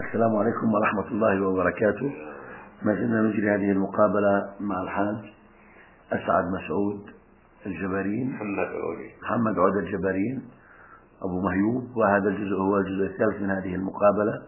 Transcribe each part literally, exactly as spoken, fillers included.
السلام عليكم ورحمة الله وبركاته. ما زلنا نجري هذه المقابلة مع الحاج أسعد مسعود الجبارين محمد عودة محمد عودة الجبارين أبو مهيوب، وهذا الجزء هو الجزء الثالث من هذه المقابلة.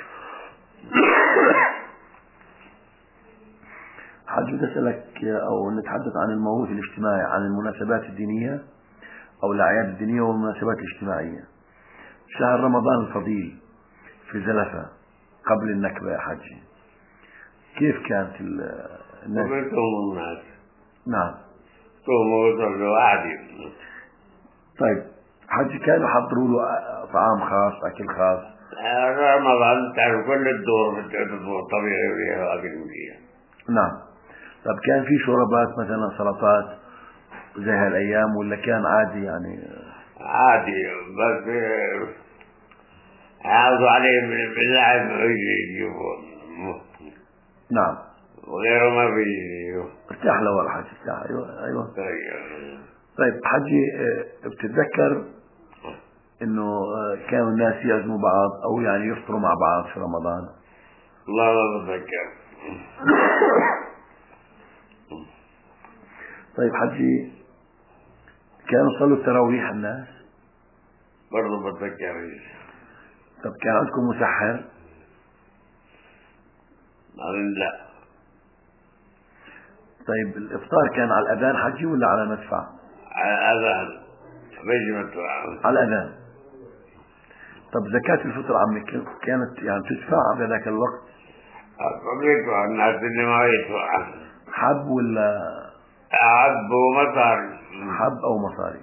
حاج بدي أسألك أو نتحدث عن الموروث الاجتماعي، عن المناسبات الدينية أو الأعياد الدينية والمناسبات الاجتماعية. شهر رمضان الفضيل في زلفة قبل النكبة يا حاجي، كيف كانت الناس؟ وبيتهم الناس نعم توموا وصلوا عادي. طيب حاجي، كانوا يحضروا له طعام خاص، أكل خاص؟ رمضان تعرف كل الدور الدور طبيعي فيها أكل فيها. نعم. طب كان في شوربات مثلا، سلطات زي هالأيام، ولا كان عادي يعني؟ عادي، بس عاوزوا عليه باللعب يجيبوا. نعم. وغيره ما بيجيبوا. ارتاح لورا حاج، ارتاح. أيوة أيوة. طيب حاجي، بتتذكر إنه كانوا الناس يعزموا بعض أو يعني يفطروا مع بعض في رمضان؟ والله ما بتذكر. طيب حجي، كانوا يصلوا التراويح الناس؟ برضه بتذكر. طب كان عندكم مسحر؟ لا. طيب الإفطار كان على الأذان حجي ولا على مدفع؟ على الأذان، بيجي مدفع. على الأذان. طب زكاة الفطر عمي كانت يعني تدفع بذاك الوقت؟ يدفع الناس اللي ما يدفع. حب ولا؟ حب ومصاري. حب أو مصاري.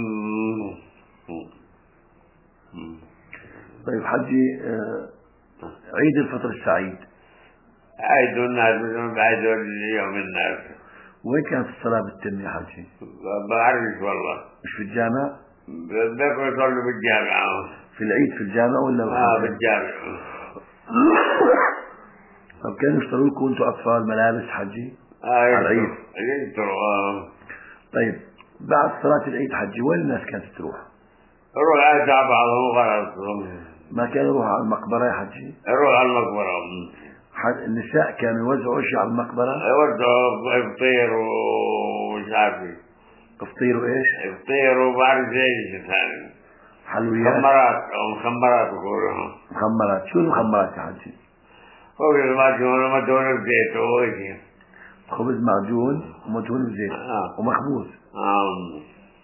طيب حجي، عيد الفطر السعيد. عيد الناس مثل بعيد اليوم الناس. وين كانت الصلاة بالتم يا حجي؟ ما بعرفش والله. مش في الجامع؟ بدكم يصلوا بالجامع. في العيد في الجامع ولا؟ اه بالجامع. طب كانوا يشتروا لكم انتم اطفال ملابس حجي؟ اه على العيد يشتروا. طيب بعد صلاة العيد حجي وين الناس كانت تروح؟ روح على بعضهم خلاص. ما كانوا يروحوا على المقبرة يا حجي؟ روح على المقبرة. النساء كانوا يوزعوا شيء على المقبرة؟ يوزعوا فطير ومش عارف فطير وايش؟ فطير وبعرف ايش ثاني. حلويات؟ مخمرات او مخمرات يقولوا. مخمرات. شو المخمرات يا حجي؟ خبز معجون ومدهون بزيت وإيش. خبز معجون ومدهون بزيت آه. ومخبوز. آه.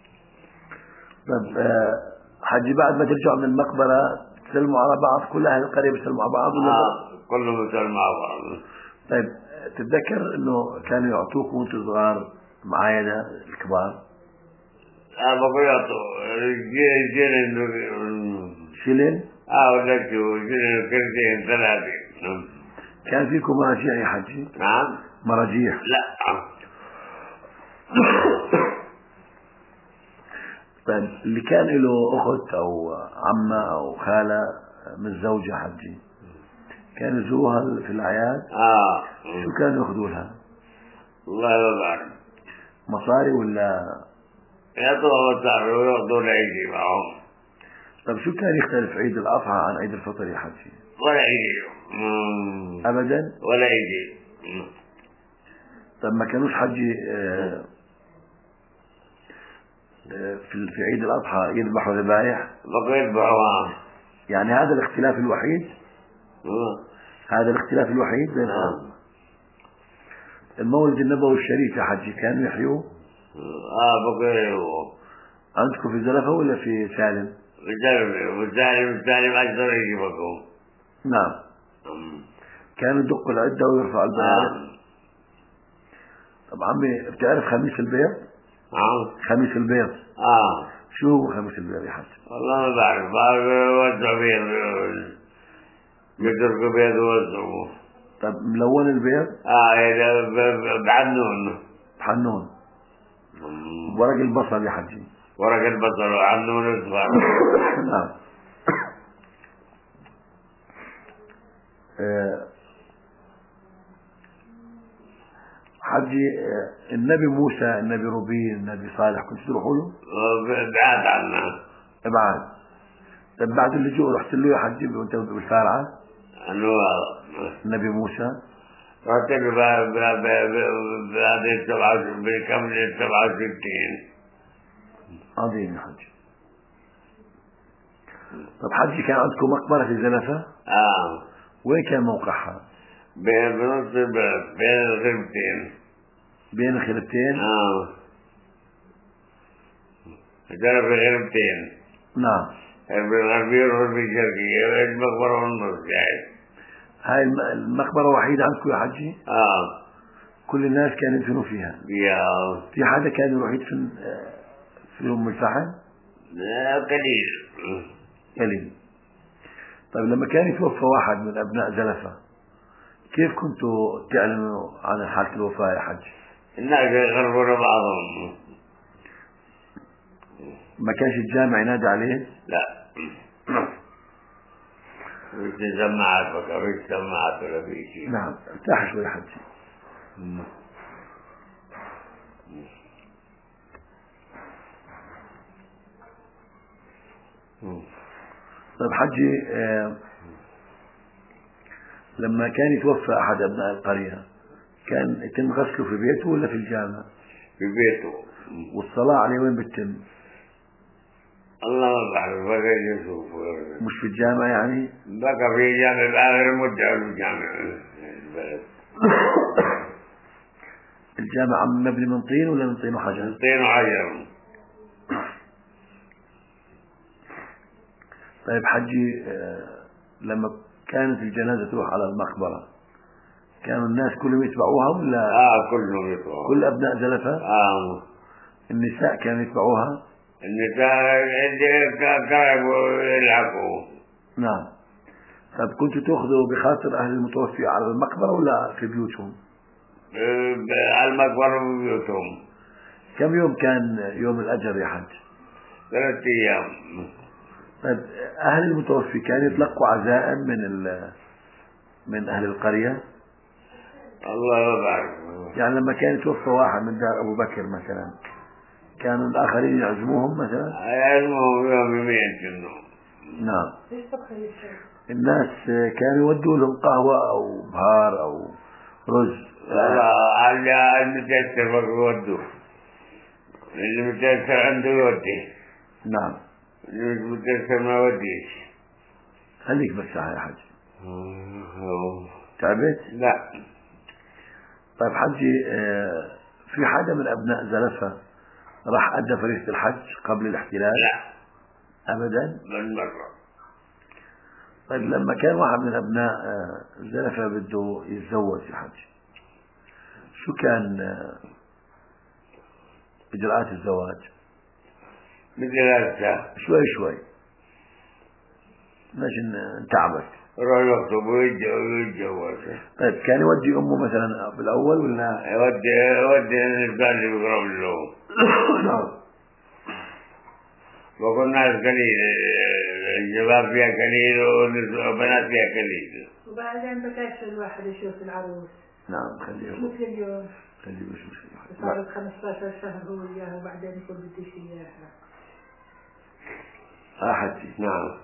طب آه حجي، بعد ما ترجعوا من المقبرة تسلموا على بعض؟ كل أهل القرية بيسلموا على بعض ولا؟ آه. كلهم يسلموا مع بعض. طيب تتذكر إنه كانوا يعطوكم وأنتم صغار معايدة الكبار؟ آه بقول يعطوا جيلين شيلين؟ آه ولا شو جيلين كرتين ثلاثة. كان فيكم مراجيح يا حجي؟ نعم. مراجيح؟ لا. طيب اللي كان له أخت أو عمة أو خالة من زوجة حجي، كانوا يزوروها في الأعياد؟ آه. شو كانوا يأخذوا لها؟ والله ما بعرف. مصاري ولا؟ يعطوها مصاري ويأخذوا العيش معهم. طيب شو كان يختلف عيد الأضحى عن عيد الفطر يا حجي؟ ولا يجي. أبدا؟ ولا يجي. طب ما كانوش حجي آه آه في في عيد الأضحى يذبحوا ذبائح؟ بقوا يذبحوا. يعني هذا الاختلاف الوحيد؟ هذا الاختلاف الوحيد بين المولد النبوي الشريف يا حجي كانوا يحيوه؟ اه بقوا يحيوه. عندكم في زلفة ولا في سالم؟ في سالم. وسالم سالم أكثر يجي بقوا. نعم. كانوا يدقوا العدة ويرفعوا البنادق. آه. طب عمي، بتعرف خميس البيض؟ آه. خميس البيض. اه. شو هو خميس البيض يا حجي؟ والله ما بعرف. وزعوا بيض. يتركوا بيض ووزعوه. طب ملون البيض؟ اه بعنون. بحنون. ورق البصل يا حجي؟ ورق البصل وعنون وصفار. نعم. حجي، النبي موسى، النبي روبين، النبي صالح كنت تروحوا له؟ بعاد عنا. بعد. طب بعد اللجوء رحت له يا حجي وانت بالفارعة؟ أنوار النبي موسى. رتب بعد السبعة بكمل السبعة وستين. عظيم يا حجي. طب حجي كان عندكم مقبرة في زلفة؟ آه. وين كان موقعها؟ بنص البلد بين الخربتين. بين الخربتين؟ آه. جرب الخربتين. نعم. الغربية والغربية الشرقية المقبرة والنص جاي. هاي المقبرة وحيدة عندكم يا حجي؟ آه. كل الناس كانوا يدفنوا فيها؟ يا. في حدا كان يروح يدفن في أم الفحم؟ لا قليل. قليل. طيب لما كان يتوفى واحد من أبناء زلفة كيف كنتوا تعلنوا عن حالة الوفاة يا حج؟ الناس يغربون بعضهم. ما كانش الجامع ينادي عليه؟ لا. مش سماعات بقى مش سماعات ولا في شيء. نعم. ارتاح شوي يا حج. طيب حجي آه لما كان يتوفى أحد أبناء القرية كان يتم غسله في بيته ولا في الجامع؟ في بيته. والصلاة عليه وين بتتم؟ الله ما بعرف بقى يشوف. مش في الجامع يعني؟ بقى في جامع بآخر المدة في الجامع البلد. الجامع مبني من طين ولا من طين وحجر؟ من طين وحجر. طيب حجي آه لما كانت الجنازة تروح على المقبرة كانوا الناس كلهم يتبعوها ولا؟ اه كلهم يتبعوها. كل أبناء زلفة؟ اه. النساء كانوا يتبعوها؟ النساء كانوا يلعبوا. نعم. طيب كنتوا تأخذوا بخاطر أهل المتوفي على المقبرة ولا في بيوتهم؟ على المقبرة في بيوتهم. كم يوم كان يوم الأجر يا حج؟ ثلاثة أيام. طيب أهل المتوفي كانوا يتلقوا عزاء من من أهل القرية؟ الله يبارك. يعني لما كان يتوفى واحد من دار أبو بكر مثلا كانوا الآخرين يعزموهم مثلا؟ يعزموهم يوم يومين كنوا. نعم. الناس كانوا يودوا لهم قهوة أو بهار أو رز؟ لا على المتيسر بقى يودوا. اللي متيسر عنده يودي. نعم. اللي متيسر ما يوديش. خليك بس يا حج. تعبت؟ لا. طيب حجي في حدا من أبناء زلفة راح أدى فريضة الحج قبل الاحتلال؟ لا أبدا؟ من مرة. طيب لما كان واحد من أبناء زلفة بده يتزوج يا حج شو كان إجراءات الزواج؟ مثل هذا شوي شوي ماشي نتعبك. روح يخطب ويتجوز. طيب كان يودي أمه مثلا بالأول ولا؟ يودي يودي النسبة اللي بيقرب له. نعم. وكنا قليل الشباب فيها قليل والبنات فيها قليل. وبعدين بكاش الواحد يشوف العروس. نعم خليه مش مثل اليوم. خليه يشوف. صارت خمسطعش شهر هو إياها وبعدين يقول بديش إياها. آه حجي. نعم.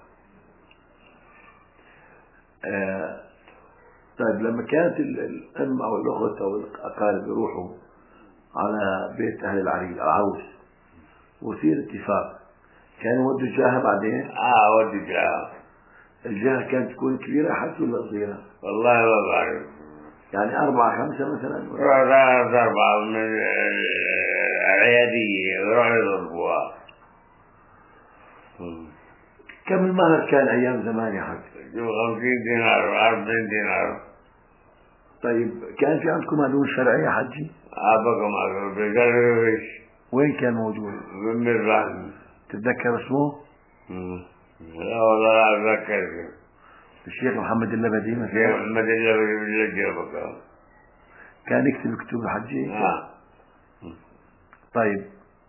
آه طيب لما كانت الأم أو الأخوة أو الأقارب يروحوا على بيت أهل العريس العروس ويصير اتفاق كانوا يودوا الجاهة بعدين؟ آه ودي جاهة. الجاهة كانت تكون كبيرة حتى ولا صغيرة؟ والله ما بعرف. يعني أربعة خمسة مثلا؟ ثلاث أربعة من العيادية يروحوا يضربوها. كم المهر كان أيام زمان يا حاج؟ خمسين دينار وأربعين دينار. طيب كان في عندكم هدول شرعي يا حجي؟ أبقى ما بقدرش. وين كان موجود؟ بالمرة. تتذكر اسمه؟ لا والله لا أتذكر. الشيخ محمد اللبدي مثلا؟ الشيخ محمد اللبدي باللجة بقى. كان يكتب كتب الحجي؟ آه. طيب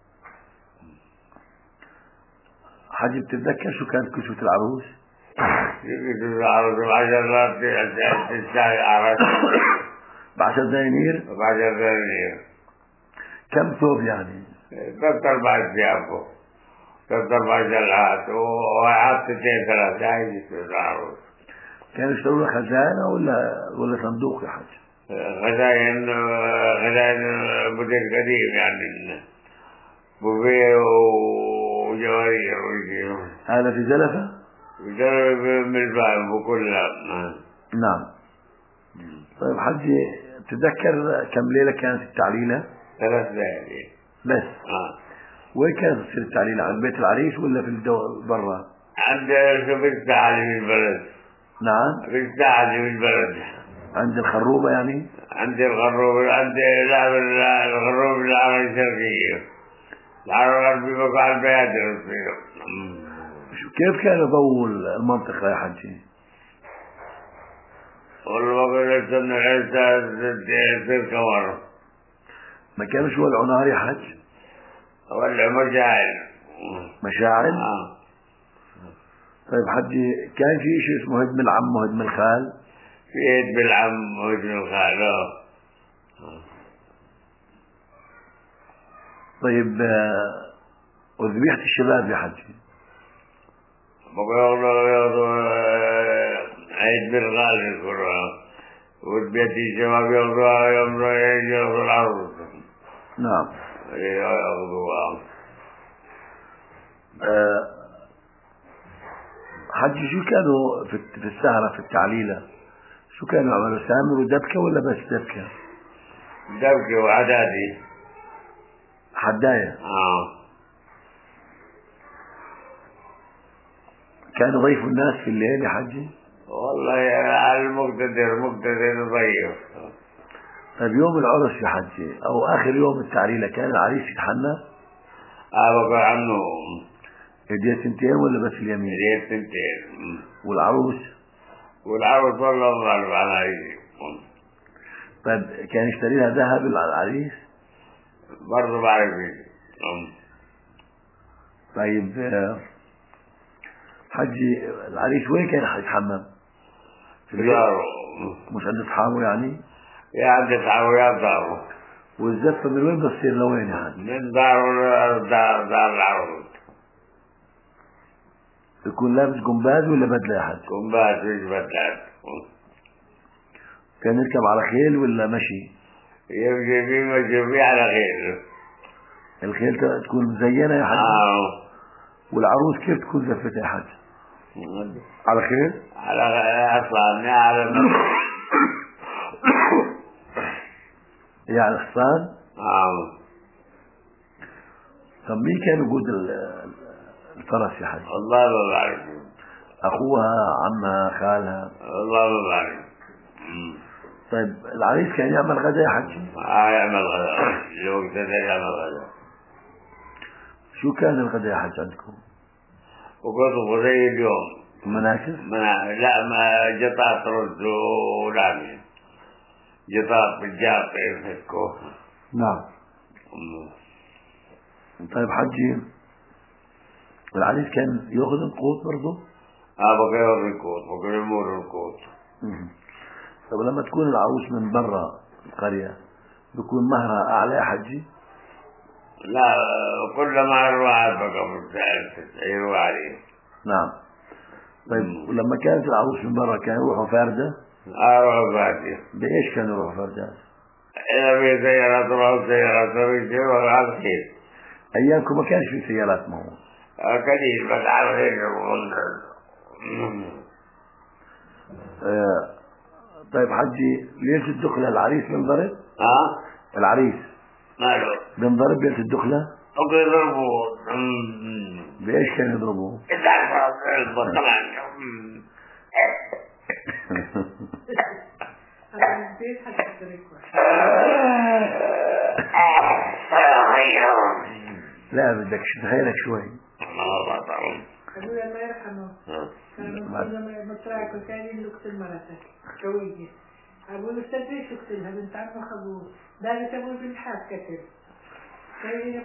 حجي بتتذكر شو كانت كسوة العروس؟ كسوة العروس بعشرات تسعة عرس. بعشر دنانير؟ بعشر دنانير. كم ثوب يعني؟ ثلاث أربع ثياب. ثلاث أربع جلعات وعاد ستين ثلاثة هاي كسوة العروس. كانوا يشتروا لها خزانة ولا ولا صندوق يا حاج؟ خزائن خزائن موديل قديم يعني بوفيه وجوارير وشيء. هذا في زلفة؟ في زلفة من الباب وكلها. نعم. طيب حجي تذكر كم ليلة كانت التعليلة؟ ثلاث ليالي بس. آه. وين كانت تصير التعليلة؟ عند بيت العريس ولا في الدو... برا؟ عند في الساعة من البلد. نعم. في الساعة من البلد. عند الخروبة يعني؟ عند الغروب عند لا الغروب العربية الشرقية. العربية الغربية بقى البيادر. كيف كان ضوء المنطقة يا حجي؟ والله بقول لك إنه الإنسان تصير كمر. ما كانش ولعوا نار يا حج؟ ولا مشاعل. مشاعل؟ آه. طيب حجي كان في شيء اسمه هدم العم وهدم الخال؟ في هدم العم وهدم الخال. آه. طيب وذبيحة الشباب يا حجي؟ بقول له عيد بالغال يذكرها وذبيحة الشباب ياخذوها يوم ياخذوا العروس. نعم. ياخذوها. أه حجي شو كانوا في السهرة في التعليلة؟ شو كانوا يعملوا؟ سامر ودبكة ولا بس دبكة؟ دبكة وعدادي. حداية. آه. كانوا ضيفوا الناس في الليل يا حجي؟ والله على المقتدر مقتدر ضيف. طيب يوم العرس يا حجي أو آخر يوم التعليلة كان العريس يتحنى؟ آه بقى عنه. يديه سنتين ولا بس اليمين؟ يديه سنتين. والعروس؟ والعروس والله غالب على يدي. طيب كان يشتري لها ذهب العريس؟ برضه بعرف يدي. طيب حجي العريس وين كان يتحمم؟ في داره. مش عند أصحابه يعني؟ يا عند أصحابه يا داره. والزفة من وين بتصير لوين يا حجي؟ من داره دار دار العروس. يكون لابس قنباز ولا بدلة يا حجي؟ قنباز مش بدلة. كان يركب على خيل ولا مشي؟ يمشي بيه مشي بيه على خيل. الخيل تكون مزينة يا حجي؟ آه. والعروس كيف تكون زفتها يا حجي؟ على خيل؟ على أصلا على يعني حصان؟ آه. طب مين كان يقود الفرس يا حجي؟ والله ما بعرف. أخوها، عمها، خالها؟ والله ما بعرف. طيب العريس كان يعمل غدا يا حجي؟ آه يعمل غدا. لو كنت يعمل غدا. شو كان الغدا يا حج عندكم؟ وقطف زي اليوم. مناكس؟ منا... لا ما جطات رز ولحمة. جطات بالجاف يفكوه. نعم. طيب حجي العريس كان ياخذ القوت برضه؟ اه بقى ياخذ القوت بقى يمر القوت. طب لما تكون العروس من برا القرية بيكون مهرها أعلى يا حجي؟ لا كل ما يروح بقى يروح عليه. نعم. طيب ولما كانت العروس من برا كانوا يروحوا فاردة؟ أروح فاردة. بإيش كانوا يروحوا فاردة؟ إذا في سيارات روح سيارات روح على خير. أيامكم ما كانش في سيارات ما هو؟ قليل بس على خير. آه طيب حجي ليلة الدخلة العريس بنضرب؟ ها؟ العريس ماله؟ بنضرب ليلة الدخلة؟ أبغى يضربوه. بإيش كانوا يضربوه؟ طبعا. لا بدك تخيلك شوي. الله طبعا. أبويا الله يرحمه كان مطرعك وكان يلقت المرأة كويجة. أقول له استدريش اقتلها بنت عمه خبوه دارت أبوي بالحاف كتل كي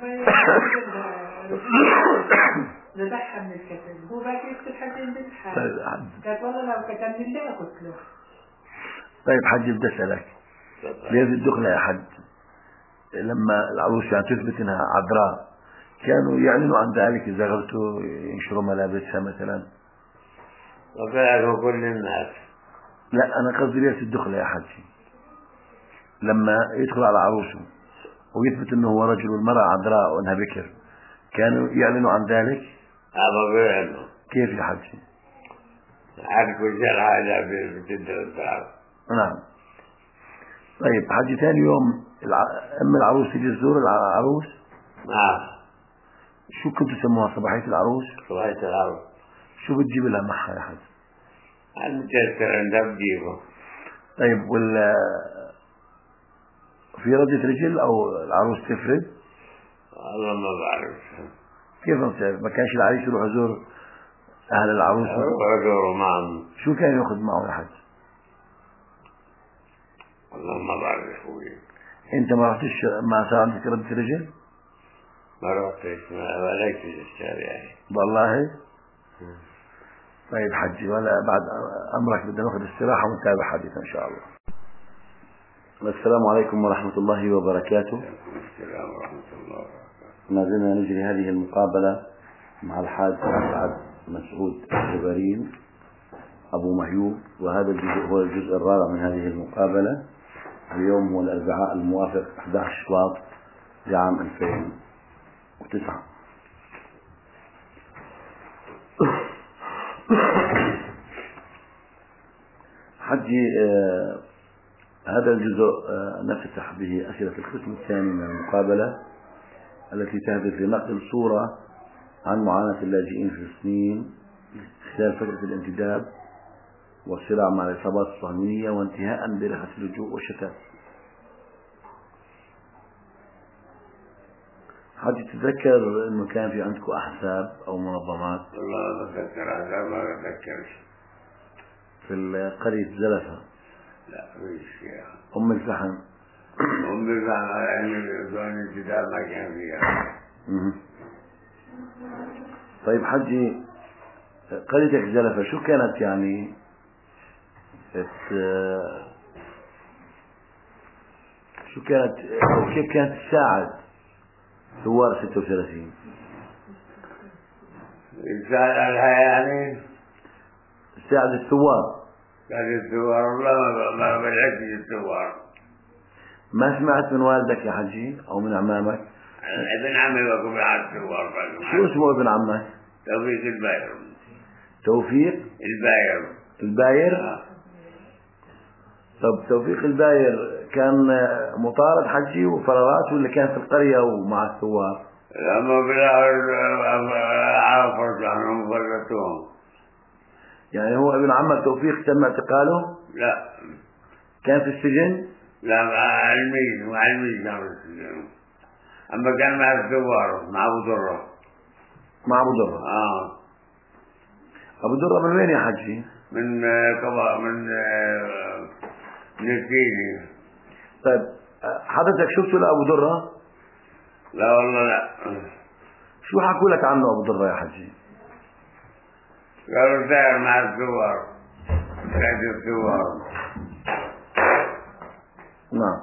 ذبحها من الكتل هو باقي يقتل حدين بالحاف قالت والله لو كتل من لا أقتله. طيب حجي بدي أسألك ليلة الدخلة يا حج لما العروس يعني تثبت انها عذراء كانوا يعلنوا عن ذلك اذا غلطوا ينشروا ملابسها مثلا؟ وفعلوا كل الناس. لا أنا قصدي ليلة الدخلة يا حجي، لما يدخل على عروسه ويثبت أنه هو رجل والمرأة عذراء وأنها بكر، كانوا يعلنوا عن ذلك؟ أبا بيعلنوا. كيف يا حجي؟ عارفوا الجرحى لا بتدرس. نعم. طيب حجي ثاني يوم الع... أم العروس تجي تزور العروس؟ نعم. شو كنتوا تسموها صباحية العروس؟ صباحية العروس. شو بتجيب لها معها يا حجي؟ المتيسر عندها بجيبه. طيب وال في ردة رجل أو العروس تفرد؟ والله ما بعرف. كيف ما بتعرف؟ ما كانش العريس يروح يزور أهل العروس؟ يروح معهم. شو كان يأخذ معه يا حج؟ والله ما بعرف أخوي. أنت ما رحتش ما صار عندك ردة رجل؟ ما رحتش ما وليت في الشارع. والله؟ طيب حجي ولا بعد أمرك بدنا ناخذ استراحة ونتابع حديثا إن شاء الله. السلام عليكم ورحمة الله وبركاته. السلام ورحمة الله وبركاته. ما زلنا نجري هذه المقابلة مع الحاج أسعد مسعود الجبارين أبو مهيوب، وهذا الجزء هو الجزء الرابع من هذه المقابلة. اليوم هو الأربعاء الموافق أحد عشر شباط لعام ألفين وتسعة. حجي آه هذا الجزء آه نفتح به أسئلة القسم الثاني من المقابلة التي تهدف لنقل صورة عن معاناة اللاجئين في فلسطين خلال فترة الانتداب والصراع مع العصابات الصهيونية وانتهاء برحلة اللجوء والشتات. حد تتذكر انه كان في عندكم احزاب او منظمات؟ والله ما بتذكر احزاب، ما بتذكرش. في قرية زلفة؟ لا فيش فيها. ام الفحم؟ ام الفحم على زون الانتداب ما كان فيها. طيب حجي قريتك زلفة شو كانت يعني شو كانت أو كيف كانت تساعد ثوار ستة وثلاثين؟ تساعد على الحياة يعني؟ تساعد الثوار. تساعد الثوار والله ما بلعت الثوار. ما سمعت من والدك يا حجي أو من عمامك؟ ابن عمي وقف على الثوار. شو اسمه ابن عمك؟ توفيق الباير. توفيق الباير. الباير؟ آه. طب توفيق الباير كان مطارد حجي وفرارات ولا كان في القرية ومع الثوار؟ لما بالعافر عنهم فرطوهم. يعني هو ابن عمك توفيق تم اعتقاله؟ لا. كان في السجن؟ لا مع الميز مع الميز كان في السجن. أما كان مع الثوار مع أبو درة. مع أبو درة؟ آه. أبو درة من وين يا حجي؟ من كبا من من الكيني. طيب حضرتك شفته لأبو درة؟ لا والله لا. شو حكوا لك عنه أبو درة يا حجي؟ قالوا سائر مع الثوار. سائر الثوار. نعم.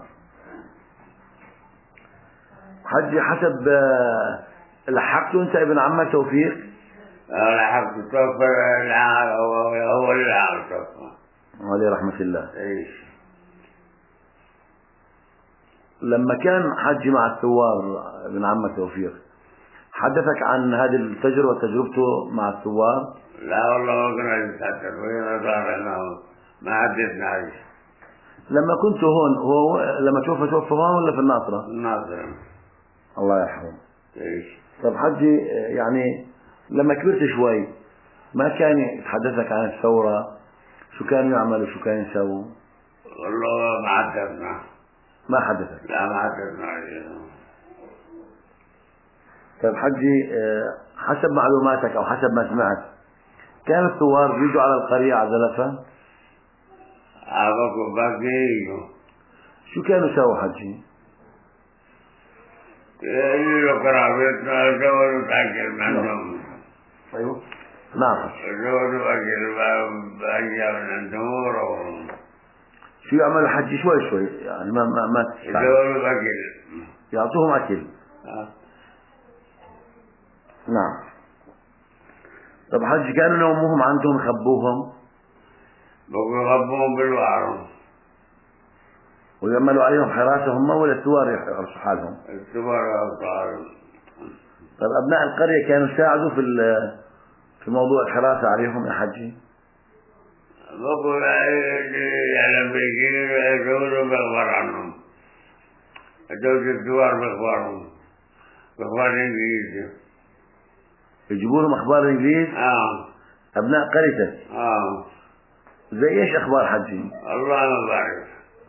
حجي حسب لحقته أنت ابن عمك توفيق؟ لحقته توفى العار هو اللي العار توفى. عليه رحمة الله. إيش. لما كان حجي مع الثوار ابن عمك توفيق حدثك عن هذه التجربة وتجربته مع الثوار؟ لا والله ما كنا نتحدث وين صار معه ما حدثنا عليه. لما كنت هون هو لما توفى توفى هون ولا في الناصرة؟ الناصرة. الله يرحمه. ايش. طب حجي يعني لما كبرت شوي ما كان يتحدثك عن الثورة؟ شو كانوا يعملوا شو كانوا يسووا؟ والله ما حدثنا. ما حدثك؟ لا ما حدثنا عليه. طيب حجي حسب معلوماتك او حسب ما سمعت كان الثوار بيجوا على القرية على زلفة؟ أبوك باقي. شو كانوا يسووا حجي؟ يجوا قرابتنا يدوروا تاكل منهم. أيوه نعم. يدوروا أكل باقي من عندهم. شو يعملوا حجي شوي شوي يعني ما ما ما يدوروا أكل. يعطوهم أكل. آه. نعم. طب حجي كانوا يومهم عندهم يخبوهم؟ بقوا يغبون بالوعر. ويعملوا عليهم حراسة هم ولا الثوار يحرسوا حالهم؟ الثوار يحرسوا. طيب أبناء القرية كانوا يساعدوا في في موضوع الحراسة عليهم يا حجي؟ بقوا يعني بيجي يزوروا بأخبار عنهم. أجوز الثوار بأخبارهم بأخبار الإنجليز. يجيبوا لهم أخبار الإنجليز؟ آه. أبناء قريتك؟ آه. زي إيش أخبار حجي؟ الله ما بعرف.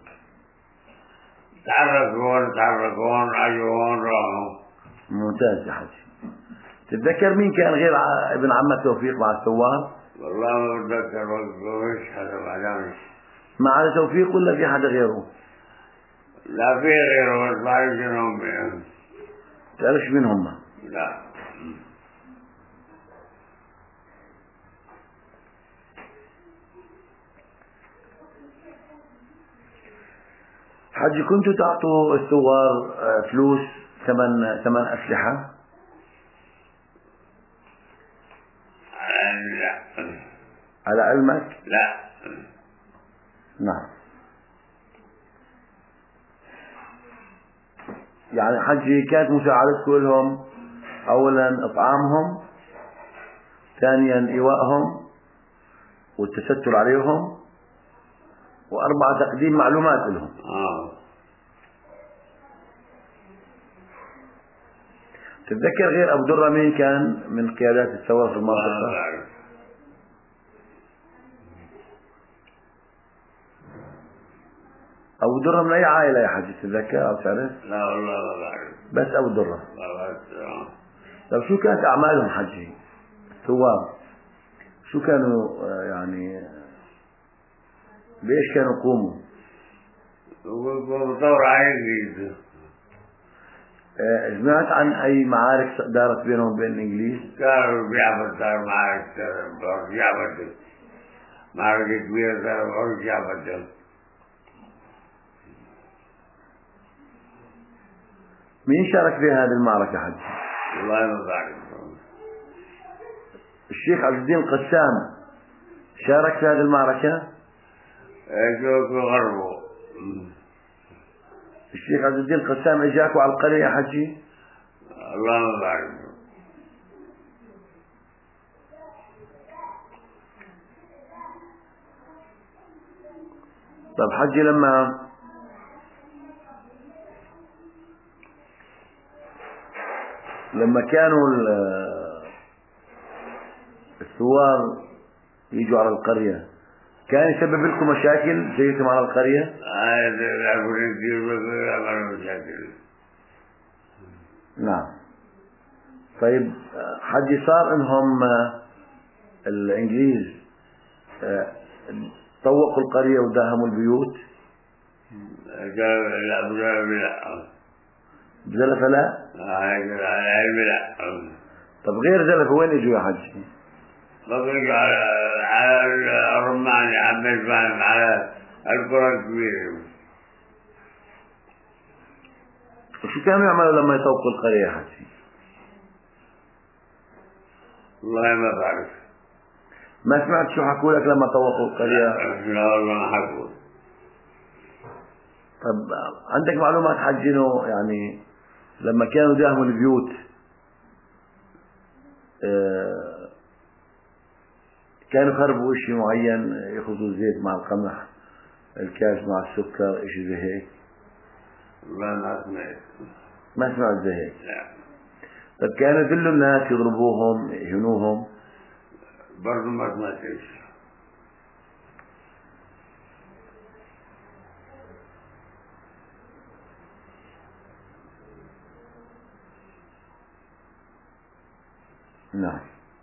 تعرفون تعرفون عيون راهم. ممتاز يا حجي. تتذكر مين كان غير ابن عمك توفيق مع الثوار؟ والله ما بتذكر وش هذا بعدين. مع توفيق ولا في حدا غيره؟ لا في غيره بس ما أعرف شنو هم. تعرفش مين هم؟ لا. حجي كنتوا تعطوا الثوار فلوس ثمن ثمن أسلحة؟ لا. على علمك؟ لا. نعم. يعني حجي كانت مساعدتكم لهم أولا إطعامهم، ثانيا إيوائهم والتستر عليهم، وأربعة تقديم معلومات لهم. آه. تتذكر غير أبو درة مين كان من قيادات الثورة في المنطقة؟ أبو درة من أي عائلة يا حاج تتذكر أو تعرف؟ لا والله ما بعرف. بس أبو درة. لا بس. طيب شو كانت أعمالهم حجي؟ الثوار شو كانوا يعني بإيش كانوا يقوموا؟ ثورة عين. سمعت عن أي معارك دارت بينهم وبين الإنجليز؟ كانوا بيعمل صار معارك بيعمل معركة كبيرة صار بيعمل. مين شارك في هذه المعركة حج؟ والله ما بعرف. الشيخ عز الدين القسام شارك في هذه المعركة؟ اجوك غربوا. الشيخ عز الدين القسام اجاكوا على القرية يا حجي؟ الله ما بعرف. طب حجي لما لما كانوا الثوار يجوا على القرية كان يسبب لكم مشاكل جيتم على القرية؟ مشاكل. نعم. طيب حجي صار انهم الانجليز طوقوا القرية وداهموا البيوت؟ لا لا بزلفة لا؟ لا. طب غير زلفة وين اجوا يا حجي؟ بقوا على على الرمان عم على القرى الكبيرة. وشو كانوا يعملوا لما يطوقوا القرية يا حجي؟ والله ما بعرف. ما سمعت شو حكوا لك لما طوقوا القرية؟ لا والله ما حكوا. طب عندك معلومات حجي انه يعني لما كانوا داهموا البيوت آه كانوا يخربوا اشي معين يخلطوا الزيت مع القمح الكاس مع السكر اشي زي هيك؟ لا ما سمعت. ما سمعت زي هيك؟ لا. طب كانوا يذلوا الناس يضربوهم يهنوهم؟ برضو ما سمعتش. نعم.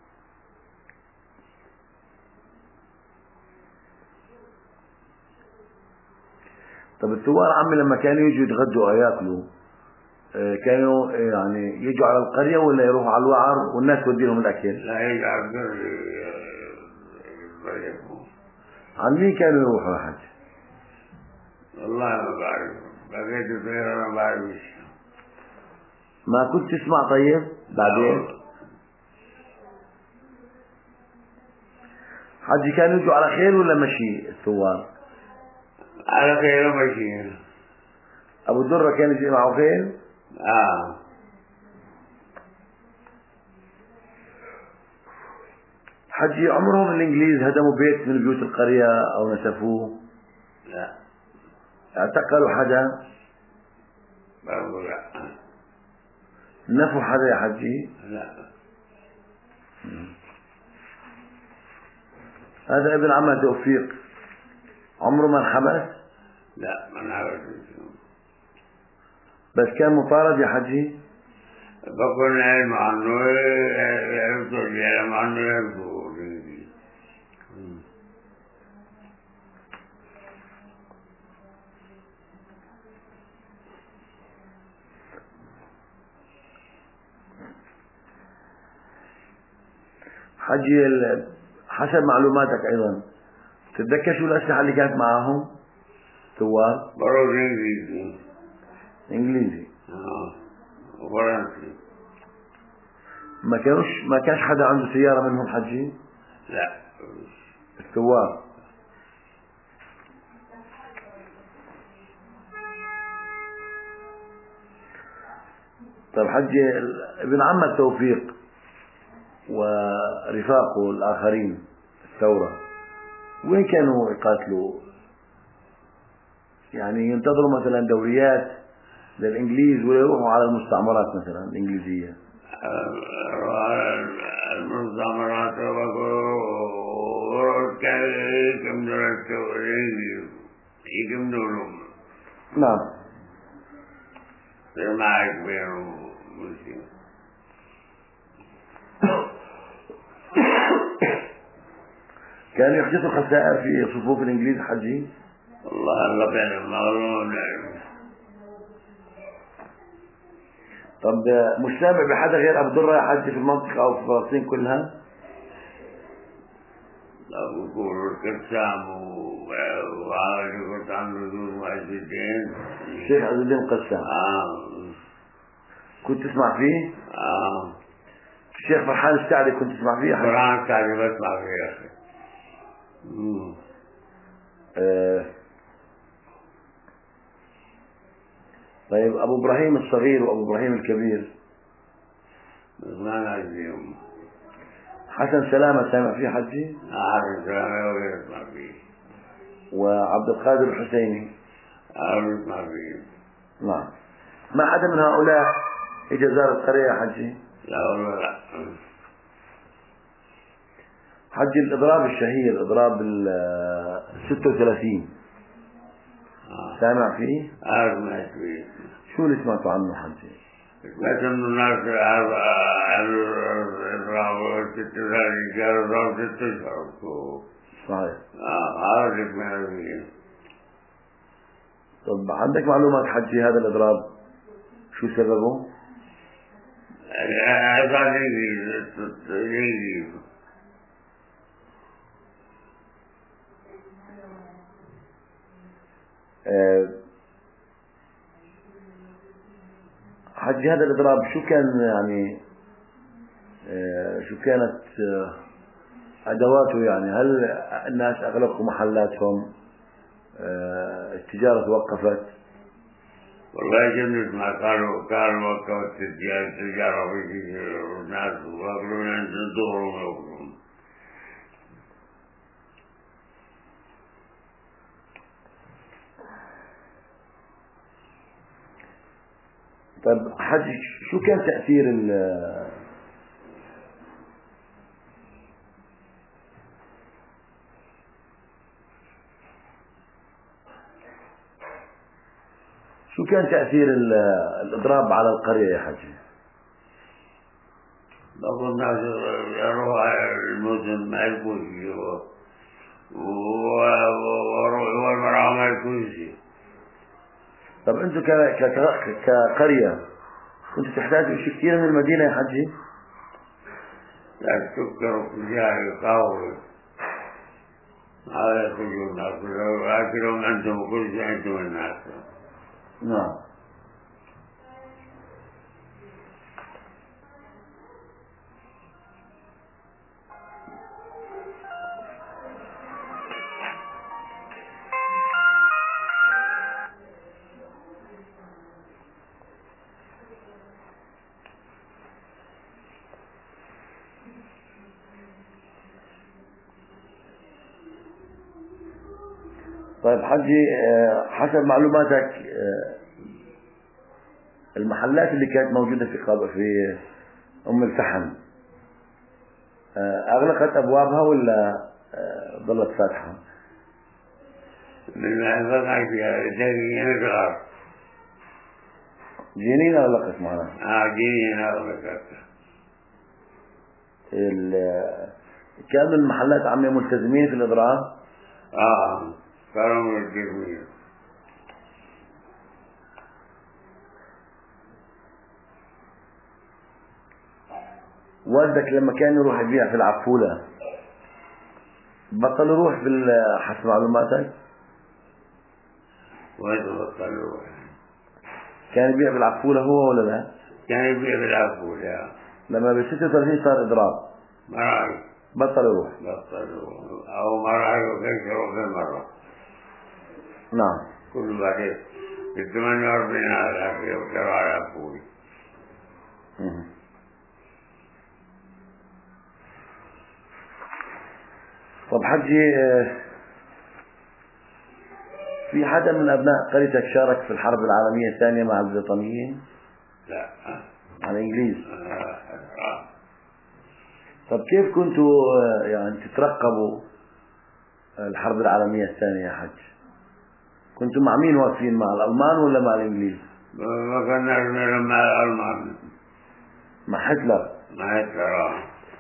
طب الثوار عمي لما كانوا يجوا يتغدوا او ياكلوا كانوا يعني يجوا على القرية ولا يروحوا على الوعر والناس تودي لهم الاكل؟ لا يجوا على القرية. عن مين كانوا يروحوا يا حاج؟ والله ما بعرف. بقيت صغير انا ما بعرفش. ما كنت تسمع طيب بعدين؟ حجي كانوا يجوا على خيل ولا مشي الثوار؟ على خيل ومشي. أبو الدرة كان يجي معه خيل؟ آه. حجي عمرهم الإنجليز هدموا بيت من بيوت القرية أو نسفوه؟ لا. اعتقلوا حدا؟ برضو لا. نفوا حدا يا حجي؟ لا. هذا ابن عمه توفيق عمره ما انحبس؟ لا ما انحبس. بس كان مطارد يا حجي؟ بكون علم عنه يبطل يعلم عنه يبطل. حجي حسب معلوماتك أيضا تتذكر شو الأسلحة اللي كانت معاهم ثوار؟ برضو إنجليزي. إنجليزي. آه. وفرنسي. ما كانوش ما كانش حدا عنده سيارة منهم حجي؟ لا. الثوار. طيب حجي ابن عمك توفيق ورفاقه الآخرين الثورة وين كانوا يقاتلوا؟ يعني ينتظروا مثلا دوريات للإنجليز ولا يروحوا على المستعمرات مثلا الإنجليزية؟ المستعمرات وقالوا كم درجة الإنجليز يكملوا لهم. نعم. ما يكبروا مسلم. كانوا يحدثوا خسائر في صفوف الإنجليز حجي؟ والله الله بيعلم ما والله بنعلم. طب مش سامع بحدا غير أبو درة يا حجي في المنطقة أو في فلسطين كلها؟ أبو كور القسام وعاوز كنت عامل دون مؤسسين. الشيخ عز الدين القسام. آه. كنت تسمع فيه؟ آه. الشيخ فرحان السعدي كنت تسمع فيه؟ فرحان السعدي بسمع فيه يا أخي. آه. طيب أبو إبراهيم الصغير وأبو إبراهيم الكبير ما نعرفهم. حسن سلامة سامع فيه حجي؟ حسن سلامة وغير اسمع فيه. وعبد القادر الحسيني أعرف اسمع فيه. نعم. ما حدا من هؤلاء إجا زار القرية يا حجي؟ لا والله لا. حجي الإضراب الشهير إضراب ال ستة وثلاثين آه. سامع فيه؟ أعرف ما فيه. شو اللي سمعتوا عنه حجي؟ سمعت إنه الناس الإضراب ستة وثلاثين كانوا إضراب ستة أشهر. صحيح. آه أعرف ما فيه. طب عندك معلومات حجي هذا الإضراب شو سببه؟ عقاد الإنجليز. حجي هذا الإضراب شو كان يعني شو كانت أدواته يعني؟ هل الناس أغلقوا محلاتهم؟ التجارة توقفت؟ والله جملة ما قالوا قالوا وقفت التجارة في الناس وقالوا أن تدوروا ويوقفون. طيب حج شو كان تأثير ال شو كان تأثير الإضراب على القرية يا حجي؟ بعض الناس يروح المدن ما يكون شيء والمرأة ما يكون شيء. طب أنتم كقرية كنتوا تحتاجوا شيء كثير من المدينة يا حجي؟ لا السكر وكجاء يقاوي هذا يخرجوا الناس أكلهم عندهم كل شيء عندهم الناس. نعم. طيب حجي، حسب معلوماتك المحلات اللي كانت موجودة في في أم الفحم أغلقت أبوابها ولا ظلت فاتحة؟ من فتحت فيها جنين صغار. جنين أغلقت معنا؟ آه جنين أغلقت. كان المحلات عمي ملتزمين في الإضرار؟ آه كانوا ملتزمين. والدك لما كان يروح يبيع في العفولة بطل يروح حسب معلوماتك؟ وين بطل يروح؟ كان يبيع بالعفولة هو ولا لا؟ كان يبيع بالعفولة. لما ب ستة وثلاثين صار إضرار مراعي بطل يروح. بطل يروح أو مراعي وكيف يروح مرة. نعم. كل بعدين في ثمانية وأربعين على العافية وكانوا على عفولي. طب حجي، في حدا من أبناء قريتك شارك في الحرب العالمية الثانية مع البريطانيين؟ لا. مع الإنجليز؟ آه. آه. طب كيف كنتوا يعني تترقبوا الحرب العالمية الثانية يا حج؟ كنتوا مع مين واقفين، مع الألمان ولا مع الإنجليز؟ ما كنا مع الألمان. مع هتلر؟ مع هتلر.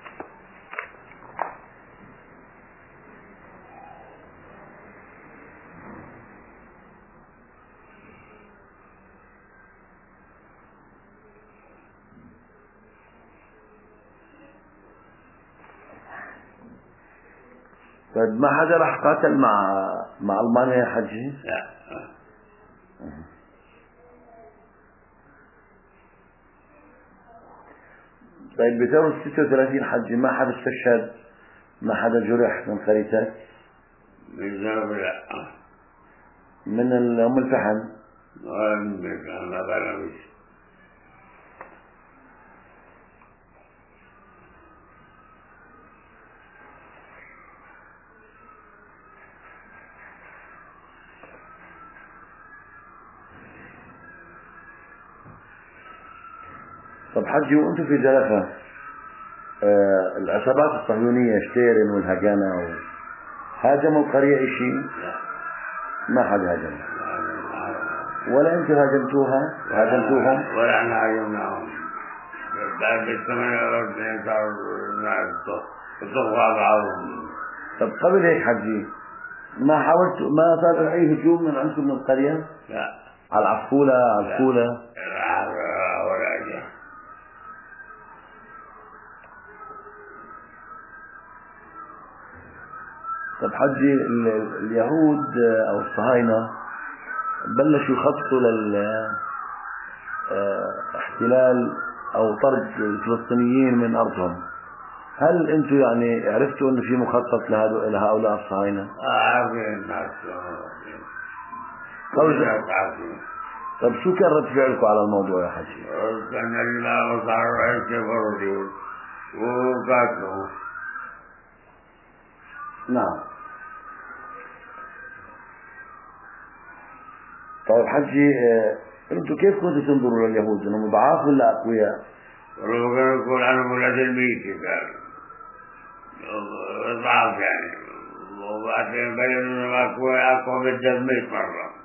طيب ما حدا راح قاتل مع مع ألمانيا يا حجي؟ لا. طيب بثورة ستة وثلاثين حجي ما حدا استشهد، ما حدا جرح من قريتك؟ بالضبط لا. من أم الفحم؟ ما بلغش. طب حجي وانتم في زلفة آه العصابات الصهيونية شتيرن والهجانة هاجموا القرية اشي؟ لا. ما حد هاجم. ولا انتم هاجمتوها؟ هاجمتوهم؟ ولا احنا هاجمناهم. بعد الثمانية وأربعين صاروا يطلقوا على بعضهم. طب قبل هيك حجي ما حاولتوا، ما صار اي هجوم من عندكم من القرية؟ لا. على العفولة، على الفولة؟ لا ولا شيء. طب حجي اليهود او الصهاينة بلشوا يخططوا لل احتلال او طرد الفلسطينيين من ارضهم، هل انتم يعني عرفتوا انه في مخطط لهؤلاء الصهاينة؟ عارفين الناس. طب شو كان رد فعلكم على الموضوع يا حجي؟ كان اللي صاروا عيش فرودي وقاتلوا. نعم. طيب حجي، انتم كيف كنتوا تنظروا لليهود؟ انهم ضعاف ولا اقوياء؟ والله كانوا يقول عنهم ولاد الميت، كان ضعاف يعني، وبعدين بينوا انهم اقوياء اقوى من الميت مرة.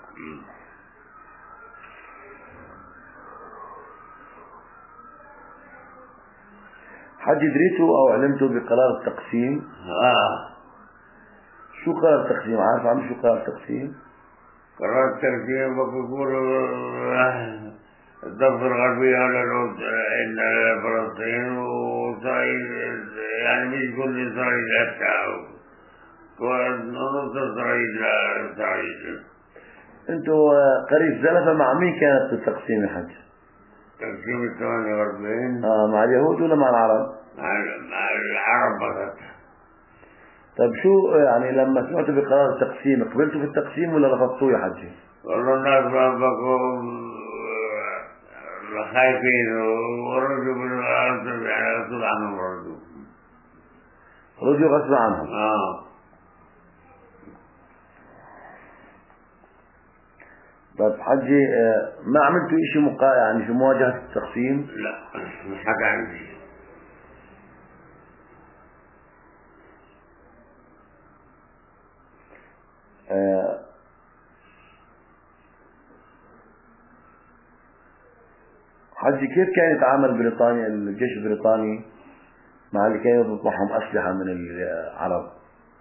حجي دريتوا او علمتوا بقرار التقسيم؟ اه. شو قرار التقسيم؟ عارف عم شو قرار التقسيم؟ قرار التقسيم بيقولوا الضفة الغربية إن فلسطين وإسرائيل، يعني مش كل إسرائيل حتى ونص إسرائيل إسرائيل. انتوا قرية زلفة مع مين كانت التقسيم يا حج؟ تقسيم الثمانية وأربعين اه مع اليهود ولا مع العرب؟ مع العرب فقط. طيب شو يعني لما سمعتوا بقرار التقسيم قبلتوا في التقسيم ولا رفضتوه يا حجي؟ والله الناس بقوا خايفين ورجوا بالأرض، يعني غصب عنهم رجوا رجوا غصب عنهم. اه. طيب حجي ما عملتوا إشي مقا يعني في مواجهة التقسيم؟ لا مش حكى عندي. أه حجي كيف كان يتعامل بريطانيا الجيش البريطاني مع اللي كانوا يطلبوا معهم أسلحة من العرب؟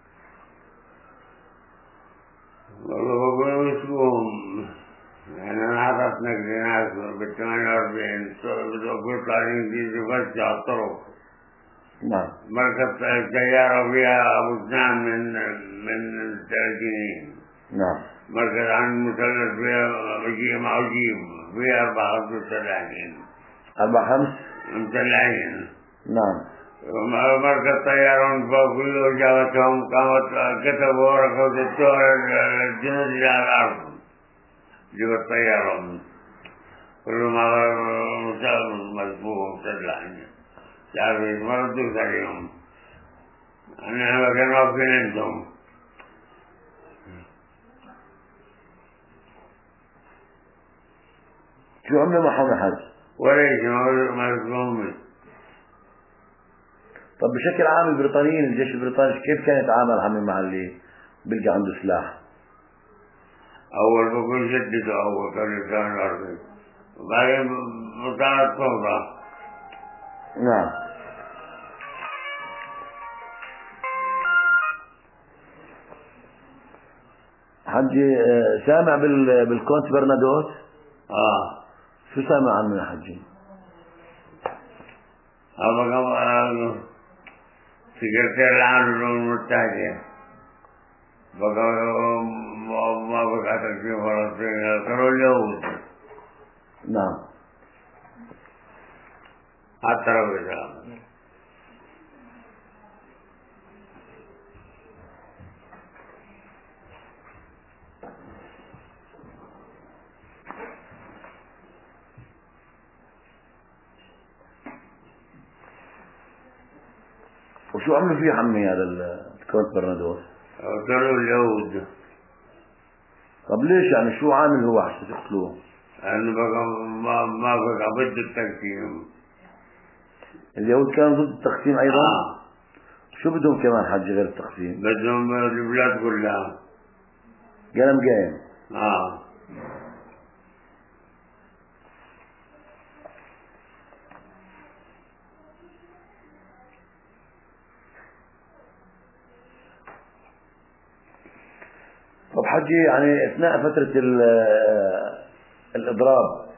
والله بقول وشكوهم يعني أنا عرفت نقل ناس بالثمانية وأربعين بقول طالعين في بس على الطرق. نعم. مركب السيارة فيها أبو اثنان من من الثلاثينين. نعم. مركز عن مثلث فيها بجيب مع جيب فيها أربعة خمس مسلحين. أربعة خمس مسلحين. نعم. مركز طيران فوقي جابتهم قامت كتبوا ورقة الدور الجنود إلى الأرض جوا الطيران كل ما مسبوق مسلحين تعرفين ما ردوا عليهم أنا كانوا واقفين عندهم. شو عملوا معهم يا حاج؟ وليش ما يسمعون. طب بشكل عام البريطانيين الجيش البريطاني كيف كان يتعامل عمي مع اللي بيلقى عنده سلاح؟ أول بقول جدده أول كان يكون الأرض وبعدين بطلت فوضى. نعم. حجي سامع بال بالكونت برنادوت؟ آه. شو سامع عنه يا حجي؟ هذا كمان سكرتير العام للأمم المتحدة بقى ما بقى تكفين فلسطين كانوا اليهود. نعم. حتى لو إذا وشو عملوا فيه عمي هذا الكونت برنادوت؟ كانوا اليهود. طب ليش يعني شو عامل هو عشان تقتلوه؟ لأنه بقى ما ما بقى ضد التقسيم. اليهود كانوا ضد التقسيم أيضا؟ آه. شو بدهم كمان حجي غير التقسيم؟ بدهم البلاد كلها. قلم قايم. آه. طب حجي يعني اثناء فترة الاضراب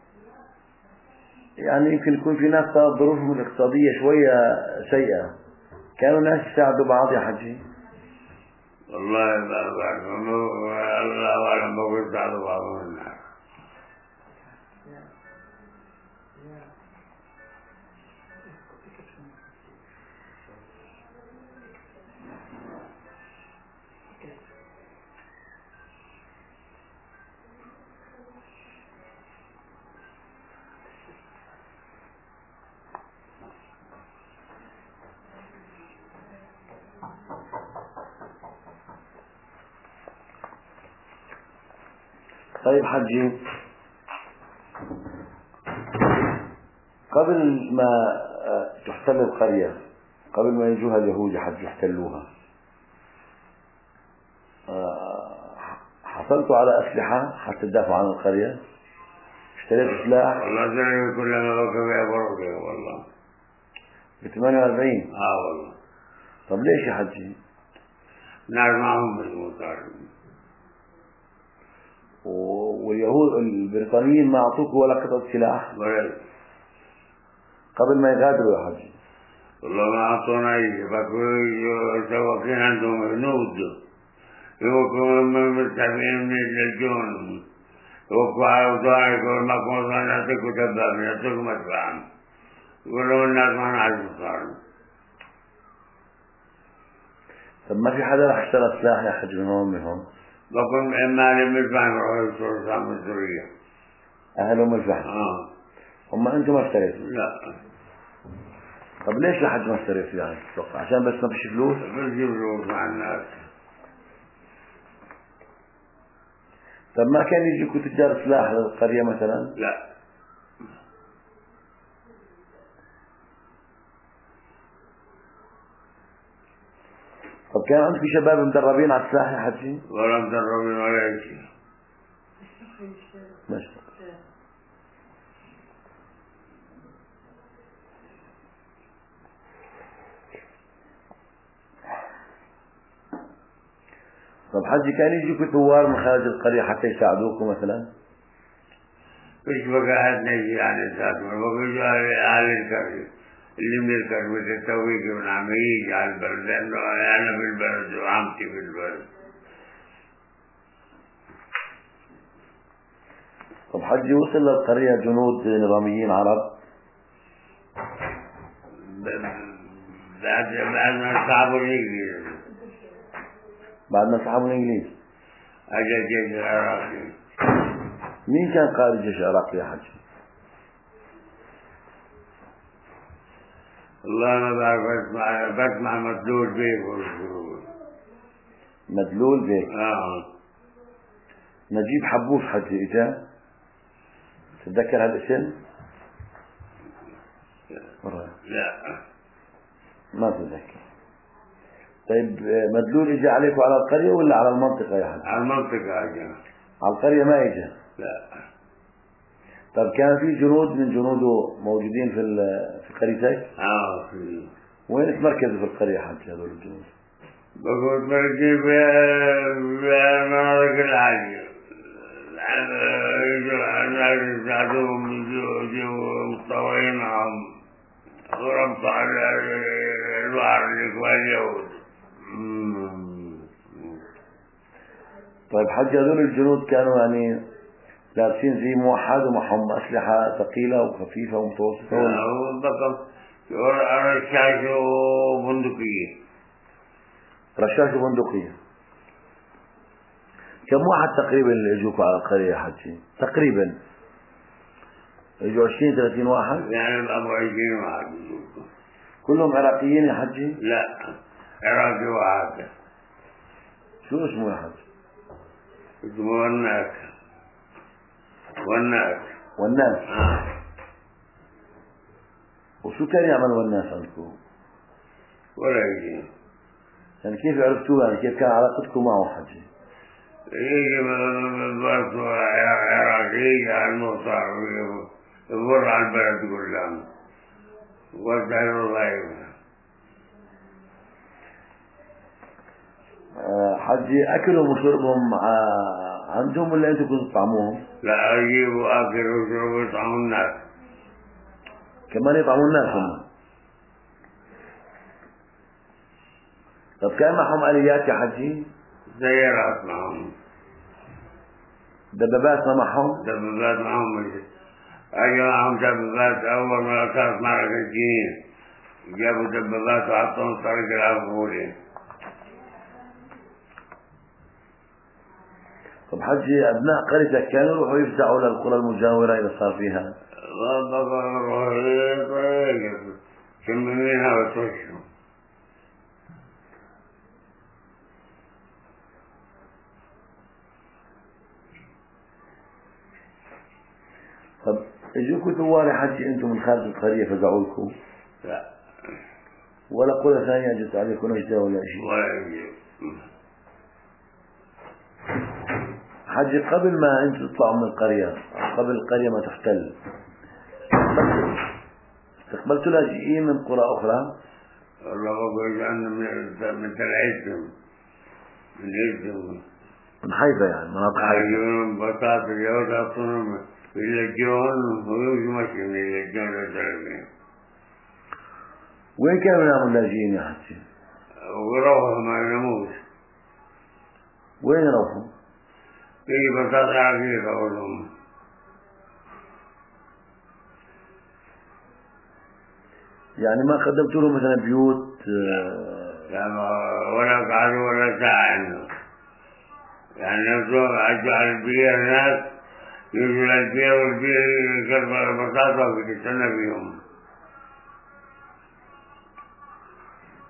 يعني يمكن يكون في ناس صارت ظروفهم الاقتصادية شوية سيئة، كانوا الناس يساعدوا بعض يا حجي؟ والله ما بعرف الله أعلم بقول يساعدوا بعضهم الناس. طيب حجي قبل ما تحتل القرية، قبل ما يجوها اليهود يا حج يحتلوها، حصلتوا على أسلحة حتى تدافعوا عن القرية؟ اشتريت سلاح؟ والله زي كلما بقى فيها بركة والله. ب ثمانية وأربعين؟ اه والله. طب ليش يا حجي؟ ناس معهم بالمطار. واليهود البريطانيين ما أعطوك ولا قطعة سلاح؟ برد. قبل ما يغادروا يا حجي؟ والله ما أعطونا أي شيء، بقوا سواقين عندهم هنود يوقفوا من مستعفين من الجون يوقفوا على وضعي يقول ما كنت نعطيكم دبابة نعطيكم مدفع، يقولوا الناس ما نعرف صار. طب ما في حدا رح اشترى سلاح يا حجي من هون من هون؟ بقول إما لمدفع يروحوا الشرطة من سوريا. أهلهم الفحم؟ آه. هم أنتم ما اشتريتوا؟ لا. طب ليش يا حج ما اشتريتوا يعني تتوقع؟ عشان بس ما فيش فلوس؟ بس فلوس مع الناس. طب ما كان يجيكوا تجار سلاح للقرية مثلا؟ لا. طب كان عندك شباب مدربين على السلاح يا حجي؟ ولا مدربين ولا شيء. ماشي. طب حجي كان يجيكوا ثوار من خارج القرية حتى يساعدوكم مثلا؟ مش بقى حد نجي يعني ذاته، بقى يجوا أهل القرية اللي من القرية التويق من عم يجي على البلد، لأنه أنا في البلد وعمتي في البلد. طب حجي وصل للقرية جنود نظاميين عرب؟ بعد بعد ما صعبوا الإنجليز. بعد ما سحبوا الإنجليز. أجا الجيش العراقي. مين كان قائد الجيش العراقي يا حجي؟ والله ما بعرف، بسمع بسمع مدلول بيه. مدلول بيه. آه. نجيب حبوش حجي إجا؟ تتذكر هالاسم؟ لا. ما تتذكر. طيب مدلول اجى عليكم على القرية ولا على المنطقة يا حجي؟ على المنطقة اجى. على القرية ما اجى؟ لا. طب كان في جنود من جنوده موجودين في في قريتك؟ اه في. وين تمركزوا في القرية حجي هذول الجنود؟ بقول مركز في المناطق العالية. الناس يساعدوهم يجوا متطوعين معهم وربطوا على البحر الإخوان اليهود. طيب حجي هذول الجنود كانوا يعني لابسين زي موحد ومعهم أسلحة ثقيلة وخفيفة ومتوسطة؟ لا، رشاش وبندقية. رشاش وبندقية. كم واحد تقريبا اللي اجوكوا على القرية يا حجي؟ تقريبا اجوا عشرين ثلاثين واحد؟ يعني ابو عشرين واحد. كلهم عراقيين يا حجي؟ لا، عراقي واحد. شو اسمه يا حجي؟ اسمه والناس. والناس. والناس. آه. وشو كان يعمل والناس عندكم؟ ولا شيء. يعني كيف عرفتوه؟ يعني كيف كان علاقتكم معه حجي؟ يجي من برضو عراقي يجي على المطار يمر على البلد كلهم وادعوا ضعيفة. حجي أكلهم وشربهم عندهم ولا أنتم كنتوا تطعموهم؟ لا، يجيبوا أكل وشرب ويطعموا الناس. كمان يطعموا الناس هم؟ آه. طب كان معهم آليات يا حجي؟ سيارات معهم. دبابات ما معهم؟ دبابات معهم. أجوا معهم دبابات أول ما صارت معركة الجنين جابوا دبابات وحطوهم طريق العفوري. طب حجي أبناء قريتك كانوا يروحوا يفزعوا للقرى المجاورة إذا صار فيها؟ كملينها وتوشوا. طب اجوكوا ثوار يا حجي انتم من خارج القرية فزعوا لكم؟ لا. ولا قرى ثانية جت عليكم نجدة ولا شيء؟ ولا يجي. حجي قبل ما انتم تطلعوا من القرية، قبل القرية ما تحتل، استقبلتوا لاجئين من قرى أخرى؟ والله بقول أنا من العزم. من العزم. من حيفا يعني مناطق حيفا. يجون بطاطا اليهود أصلاً يلجون ويجوا ماشي من يلجون للدرجين. وين كانوا يناموا اللاجئين يا حجي؟ وروحوا ما يناموش. وين يروحوا؟ في بطاطا عقيقة أولهم. يعني ما قدمتوا لهم مثلا بيوت؟ لا، ولا قعدوا ولا ساعة عنه. يعني نفسه أجوا على البيئة الناس يجوا للبيئة والبيئة يقرب البطاطا ويستنى فيهم.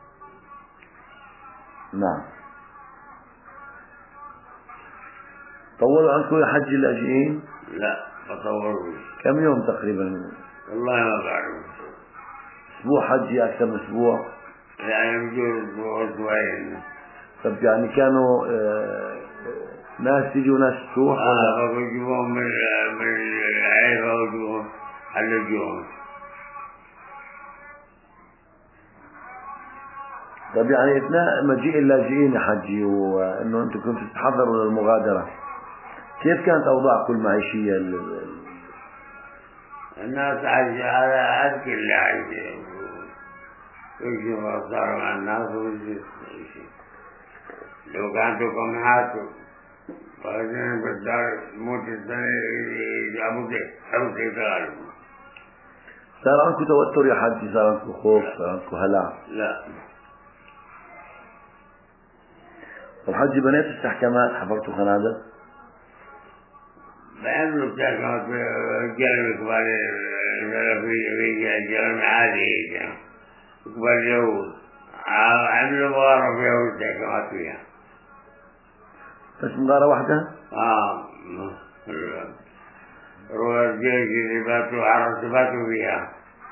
نعم. طولوا عنكم يا حج اللاجئين؟ لا ما طولوش. كم يوم تقريبا؟ والله ما بعرف. أسبوع حجي أكثر من أسبوع؟ يعني بجوز أسبوع أسبوعين. طب يعني كانوا آه ناس تيجي وناس تروح؟ اه بجيبهم من من العيفة وجوهم حلجوهم. طب يعني اثناء مجيء اللاجئين يا حجي وانه انتم كنتوا تتحضروا للمغادرة، كيف كانت اوضاعكم المعيشية؟ الناس عايشة على قد اللي عايشة، ويجي صار مع الناس ويجي لو كانتوا قمحاتوا بعدين بالدار موت السنة جابوا ذي حرق يتغالب. صار عنكم توتر يا حجي؟ صار عنكم خوف؟ صار عنكم هلع؟ لا. الحج بنيت استحكامات، حفرتوا خنادق؟ بيعملوا استحكامات في الجنب كبار في في الجنب عادي كبار اليهود، عملوا مغارة فيها واستحكامات فيها. بس مغارة واحدة؟ اه روح الجيش اللي باتوا عرس باتوا فيها.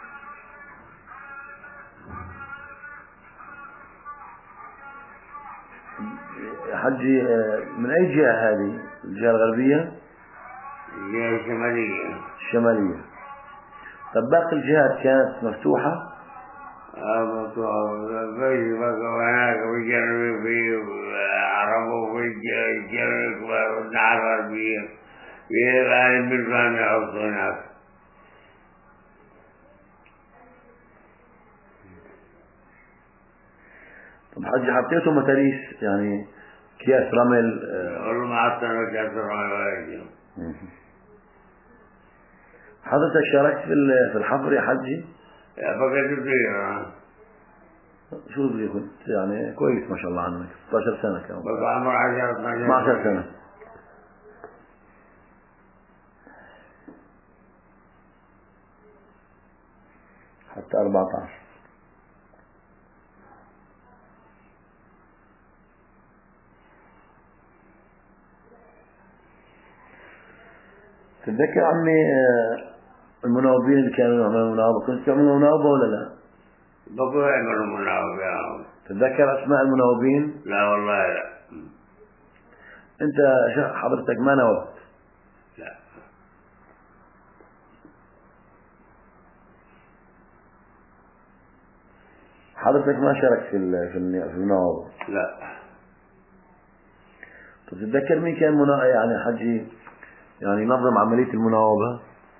حجي من أي جهة هذه؟ الجهة الغربية؟ الجهة الشمالية. الشمالية. طب باقي الجهات كانت مفتوحة؟ آه مفتوحة. في بقى هناك في جنوب في عرب وفي جنوب والنهر الغربية في غالب بالفهم يحطوا هناك. طب حجي حطيتوا متاريس يعني أكياس رمل؟ والله ما حطينا أكياس رمل ولا شيء. حضرتك شاركت في في الحفر يا حجي؟ فقط صغير. شو بدي كنت يعني كويس ما شاء الله عنك، ستة عشر سنة كمان. بقى عمر عشرة اثنا عشر سنة. حتى أربعة عشر. تتذكر عمي المناوبين اللي كانوا يعملوا مناوبة؟ كنت تعملوا مناوبة ولا لا؟ بقوا يعملوا مناوبة. تتذكر أسماء المناوبين؟ لا والله لا. أنت حضرتك ما ناوبت؟ لا. حضرتك ما شاركت في في المناوبة؟ لا. تتذكر مين كان منا يعني حجي يعني نظم عملية المناوبة؟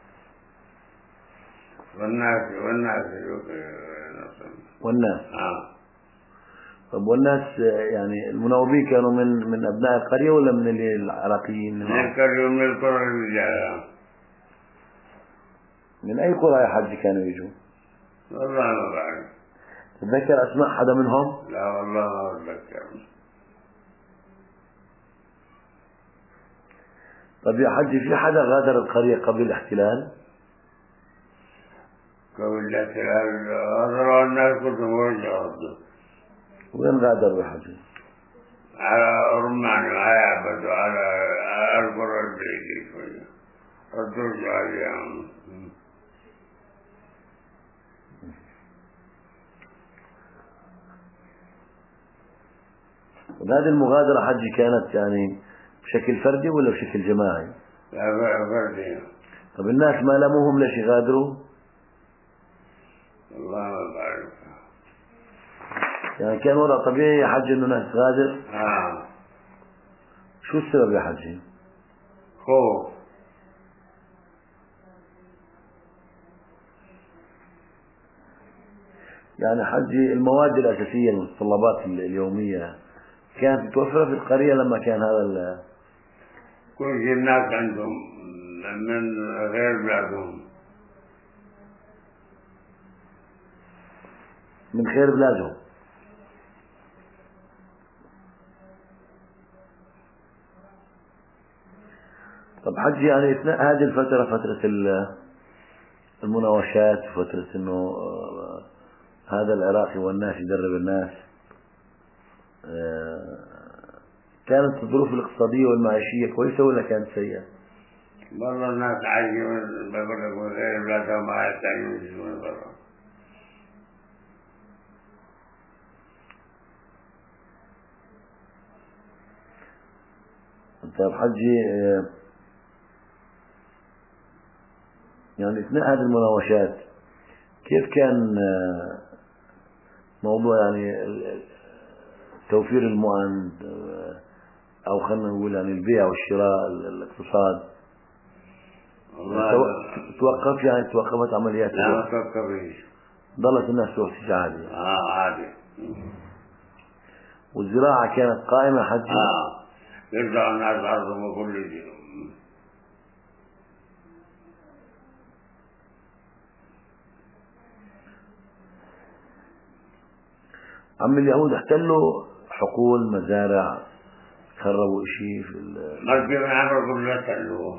والناس والناس والناس. آه. طب والناس يعني المناوبين كانوا من من أبناء القرية ولا من العراقيين؟ من القرية ومن القرى الرجال. من أي قرى يا حجي كانوا يجوا؟ والله ما بعرف. تتذكر أسماء حدا منهم؟ لا والله ما أتذكر. طب يا حجي في حدا غادر القرية قبل الاحتلال؟ قبل الاحتلال غادروا الناس كلهم ورجعوا. وين غادروا يا حجي؟ على رمان وعلى عبد وعلى القرى البعيدة شوية. ردوا عليهم. وهذه المغادرة حجي كانت يعني بشكل فردي ولا بشكل جماعي؟ لا فردي. طب الناس ما لموهم ليش يغادروا؟ والله ما بعرف. يعني كان وضع طبيعي يا حجي انه الناس تغادر؟ اه. شو السبب يا حجي؟ خوف. يعني حجي المواد الأساسية المتطلبات اليومية كانت متوفرة في القرية لما كان هذا ال كل شيء الناس عندهم من غير بلادهم. من خير بلادهم. طب حجي يعني اثناء هذه الفترة فترة المناوشات وفترة انه هذا العراقي والناس يدرب الناس، كانت الظروف الاقتصادية والمعيشية كويسة ولا كانت سيئة؟ والله الناس عايشين بقول لك من غير بلادهم ما يحتاجون يجون برا. طيب حجي، يعني اثناء هذه المناوشات كيف كان موضوع يعني توفير المؤن، أو خلينا نقول يعني البيع والشراء، الاقتصاد توقف؟ يعني توقفت عمليات؟ لا ما توقفش، ظلت الناس تعيش عادي. اه عادي. والزراعة كانت قائمة حجي؟ اه يرجع الناس أرضهم وكل شيء. عم اليهود احتلوا حقول، مزارع، خربوا اشي في ال ما كيف عمركم لا تحلوه.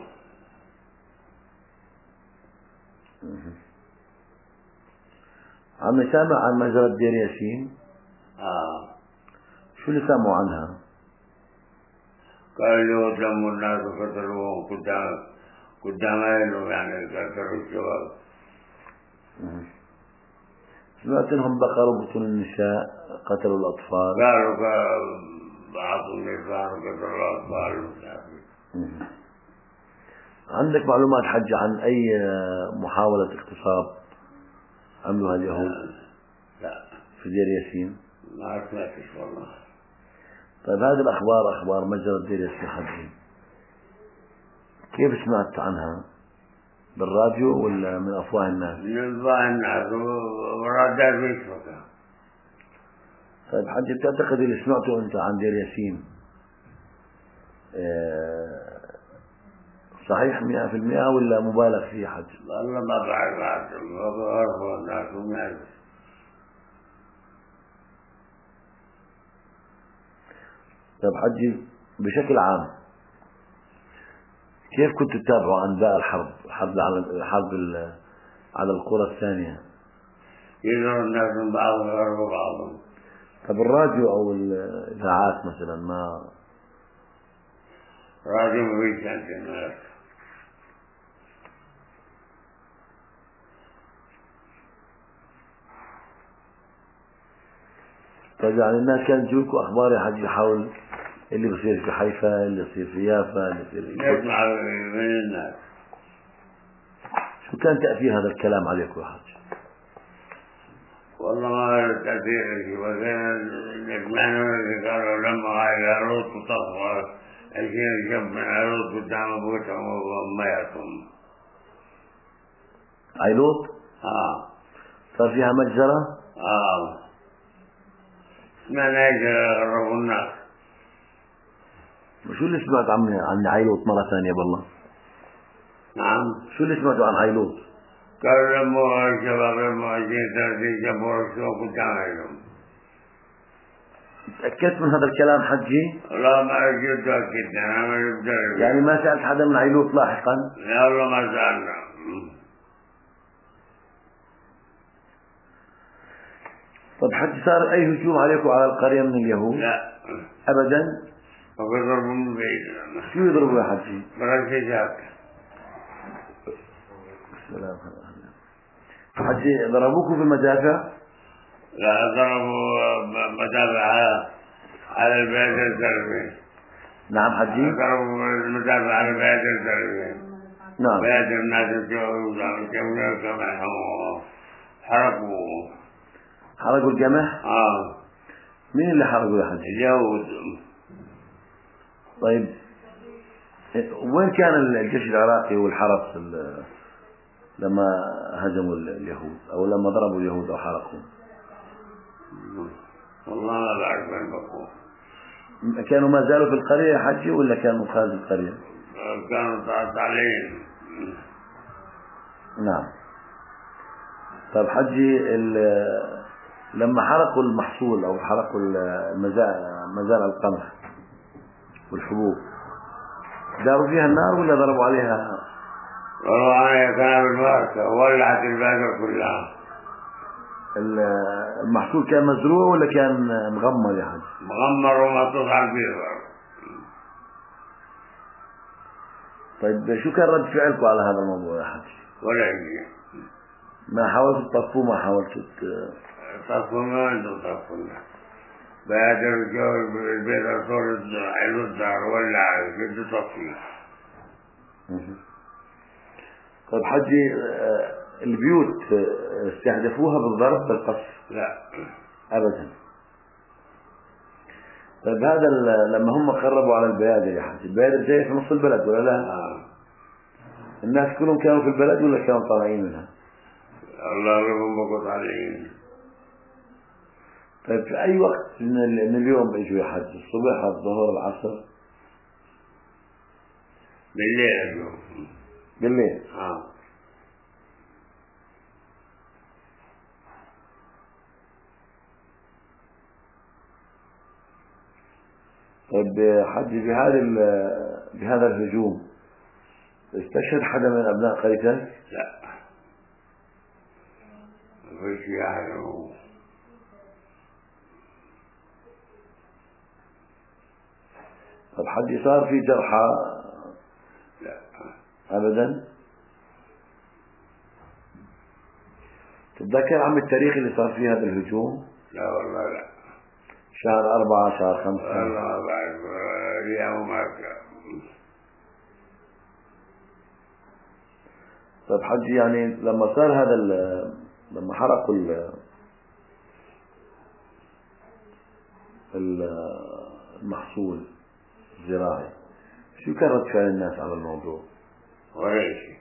عم سامع عن مجرى دير ياسين؟ اه شو اللي سامعوا عنها؟ قالوا دموا الناس وقتلوهم قدام قدام عينهم، يعني قتلوا الشباب. سمعت انهم بقروا بطون النساء، قتلوا الاطفال. قالوا بعض النساء قتلوا الاطفال. عندك معلومات حج عن اي محاولة اغتصاب عملوها اليهود؟ لا في دير ياسين ما سمعتش والله. طيب هذه الاخبار، اخبار مجرى دير ياسين حجي، كيف سمعت عنها؟ بالراديو ولا من افواه الناس؟ من افواه الناس ورادات بيشبكها. طيب حجي، بتعتقد اللي سمعته انت عن دير ياسين صحيح مئة في المئة ولا مبالغ فيه حج؟ والله ما بعرف، ما بعرف الناس وما يعرف. طيب حجي، بشكل عام كيف كنتوا تتابعوا انباء الحرب، حرب على حرب على القرى الثانية؟ يدعوا الناس من بعضهم ويعرفوا بعضهم. طب الراديو او الاذاعات مثلا ما راديو ما فيش عندنا. طيب يعني الناس كانت تجيكوا اخبار يا حجي حول اللي بصير في حيفا، اللي بصير في يافا، اللي بصير في نسمع من الناس. شو كان تأثير هذا الكلام عليكم يا حج؟ والله ما تأثير، وكان نسمعنا اللي قالوا لما هاي العروض تطفى الشيء جنب من العروض قدام أبوتهم وأمياتهم. عيلوط؟ آه صار فيها مجزرة؟ آه سمعنا يغربوا الناس. شو اللي سمعت عن عن عيلوط مرة ثانية بالله؟ نعم. شو اللي سمعتوا عن عيلوط؟ قالوا لما الشباب لما عشرين ثلاثين جابوا السوق قدام عينهم. تأكدت من هذا الكلام حجي؟ لا ما أجد أكيد، أنا ما جبت. يعني ما سألت حدا من عيلوط لاحقا؟ لا والله ما سألنا. طب حتى صار أي هجوم عليكم على القرية من اليهود؟ لا أبدا؟ وبيضربوا من بعيد. شو يضربوا يا حجي؟ برشاشات. السلام حجي، ضربوكم بالمدافع؟ لا ضربوا مدافع على البيت الزلمي. نعم حجي؟ ضربوا المدافع على البيت الزلمي. نعم. بيت الناس يجوا كما حرقوا. حرقوا الجمح؟ اه. مين اللي حرقوا يا حجي؟ اليهود. طيب وين كان الجيش العراقي والحرس لما هزموا اليهود او لما ضربوا اليهود او حرقوا؟ والله ما بعرف وين بقوا. كانوا ما زالوا في القرية يا حجي ولا كانوا خارج القرية؟ كانوا طالعين. نعم. طيب حجي، لما حرقوا المحصول او حرقوا مزارع القمح والحبوب داروا فيها النار ولا ضربوا عليها؟ ضربوا عليها كان بالماركة ولعت البلد كلها. المحصول كان مزروع ولا كان مغمر يا حج؟ مغمر ومحطوط على البيضة. طيب شو كان رد فعلكم على هذا الموضوع يا حاج؟ ولا شيء. ما حاولتوا تطفوا ما حاولتوا طفونا انتم طفونا بعد الجو البيت صار حلو الدار ولا كنت طفي. طيب حجي البيوت استهدفوها بالضرب بالقصف؟ لا ابدا. طيب هذا لما هم قربوا على البيادر يا حاج، البيادر جاي في نص البلد ولا لا؟ آه. الناس كلهم كانوا في البلد ولا كانوا طالعين منها؟ الله لهم بقوا طالعين. طيب في اي وقت من اليوم اجوا يا حاج؟ الصبح الظهر العصر؟ بالليل اجوا. بالليل؟ اه. طيب حج بهذا بهذا الهجوم استشهد حدا من ابناء قريتك؟ لا ما فيش يعني. طيب حج صار في جرحى؟ لا ابدا. تتذكر عم التاريخ اللي صار فيه هذا الهجوم؟ لا والله لا. شهر أربعة شهر خمسة؟ والله بعد اليوم ما كان. طيب حج يعني لما صار هذا لما حرقوا المحصول الزراعي، شو كان رد فعل الناس على الموضوع؟ ولا شيء.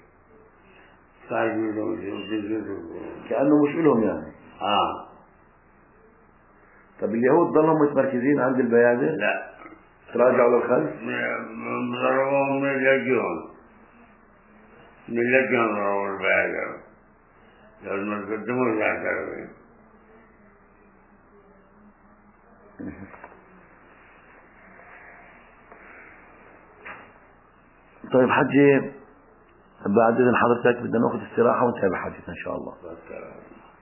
كأنه مش إلهم يعني. اه. طب اليهود ضلهم متمركزين عند البيادر؟ لا تراجعوا للخلف؟ ضربوهم من اللجون. من اللجون ضربوا البيادر. لازم ما تقدموش على التلفين. طيب حجي بعد إذن حضرتك بدنا ناخذ استراحة ونتابع حديثنا إن شاء الله.